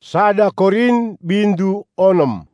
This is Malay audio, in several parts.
Sada Korin bindu onom.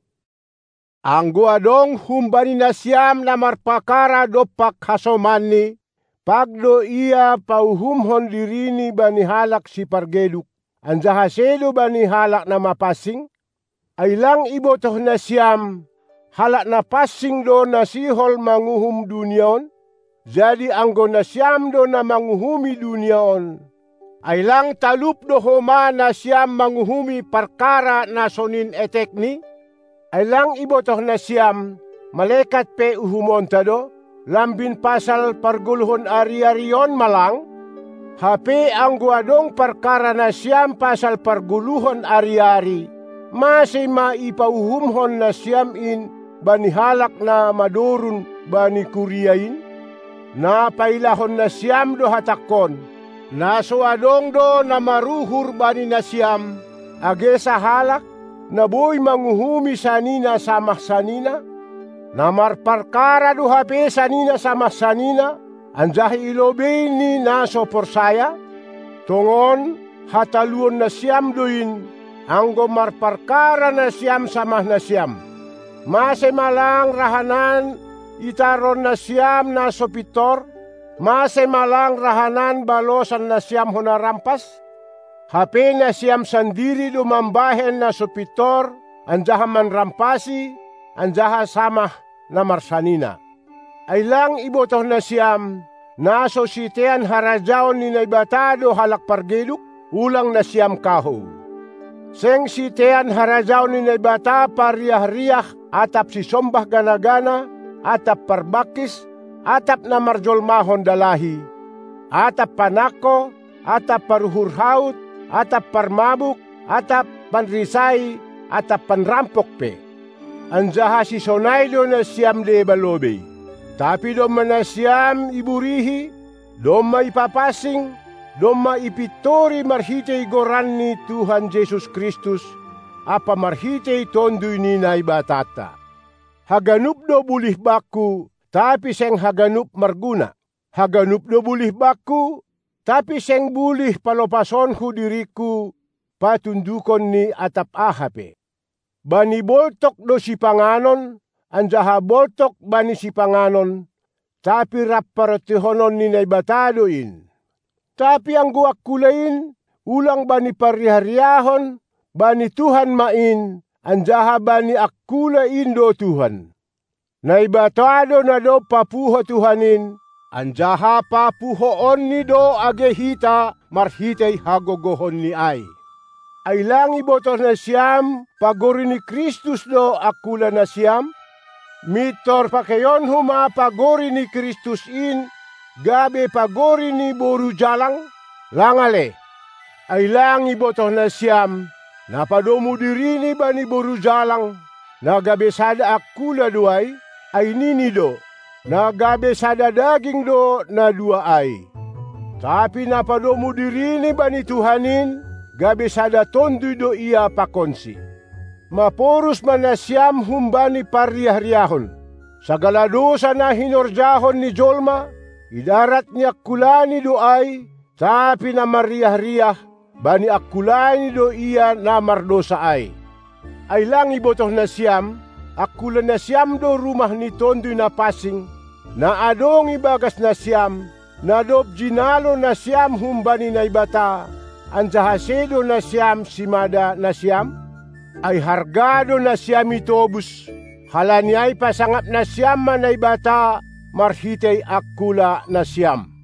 Anggo adong humbani nasiam na marpakara dopak hasomani, pagdo ia pauhumhon dirini bani halak si pargeduk, anjaha sedo bani halak na mapasing, ailang ibotoh nasiam, halak na pasing do nasihol manguhum duniaon, jadi anggo nasiam do na manguhumi duniaon, ailang talup do homa nasiam manguhumi perkara na sonin etekni, ailang ibotoh nasiam malaikat pe uhumon tado, lambin pasal parguluhon ari-arion malang, hape anggo adong perkara nasiam pasal parguluhon ari-ari, masih maipauhumhon nasiam in bani halak na madorun bani kuriain, na pailahon nasiam do hatakon, naso adong do na maruhur bani nasiam, agesa halak, na boy manguhumi sanina samah sanina, na marparkara do hape sanina samah sanina, anjahi ilobei ni naso porsaya, tongon hataluon nasiam doin, anggo marparkara nasiam samah nasiam, mase malang rahanan itaron nasiam na sopitor, mase malang rahanan balosan nasiam hona rampas, hape nasiam sandiri do mambahen na sopitor, anjaha manrampasi, anjaha samah na marsanina. Ailang ibotoh nasiam, naso sitean harajaon ni naibata do halak pargeduk, ulang nasiam kaho. Seng sitean harajaon ni naibata pariah-riah, atap si sombah gana-gana, atap parbakis, atap na marjolmahon dalahi, atap panako, atap paruhur haut, atap parmabuk, atap panrisai, atap panrampok pe. Anjaha si sonay do nasiam de balobey. Tapi do manasiam iburihi, do maipapasing, do maipitori marhitei goran ni Tuhan Yesus Kristus, apa marhitei tonduy ni naibatata. Haganup do bulih baku, tapi seng haganup marguna. Haganup do bulih baku, tapi seng bulih palopasonku diriku, patundukon ni atap ahape. Bani boltok do si panganon, anjaha boltok bani si panganon, tapi rapparatihonon ni naibatadoin. Tapi anggo akkulain, ulang bani parihariahon, bani Tuhan main, anjaha bani akkulain do Tuhan. Naibatado na do papuho Tuhanin, anjaha papuhoon ni do agehita marhitay hagogohon ni ay. Ailang ibotos na siyam, pagori ni Kristus do akula na siyam, mitor pakeyon huma pagori ni Kristus in, gabe pagori ni boru jalang, langale. Ailang ibotos na siyam, napadomu diri ni bani boru jalang, nagabe sada akula duay, ay nini do, nagabe sada daging do na dua ay. Tapi napadomu diri ni bani Tuhanin, gabe sada tonduy do iya pakonsi. Maporus manasyam humbani pariah-riahon. Sagala dosa na hinorjahon ni jolma, idarat ni akkulani do ay, tapi na mariah-riah, bani akkulani do iya na mardosa ay. Ay lang ibotoh na siyam, akkulan na siyam do rumah ni tonduy na pasing, na adong ibagas na siyam, na dob jinalo na siyam humbani na ibata, anjaha sedo na siyam simada na siyam, ay hargado na siyam itobus, halani ay pasangap na siyam manaibata, marhitay akkula na siyam.